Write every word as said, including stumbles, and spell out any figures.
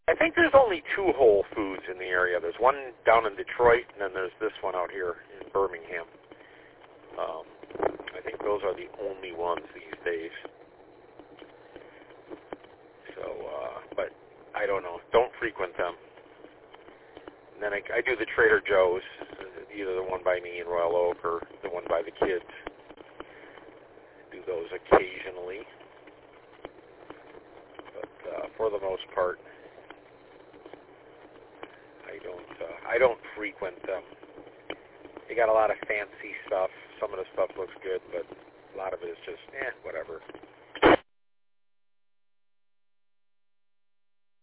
I think there's only two Whole Foods in the area. There's one down in Detroit, and then there's this one out here in Birmingham. Um, I think those are the only ones these days. So, uh, but I don't know. Don't frequent them. And then I, I do the Trader Joe's, either the one by me in Royal Oak or the one by the kids. Do those occasionally. But uh, for the most part, I don't. Uh, I don't frequent them. They got a lot of fancy stuff. Some of the stuff looks good, but a lot of it is just, eh, whatever.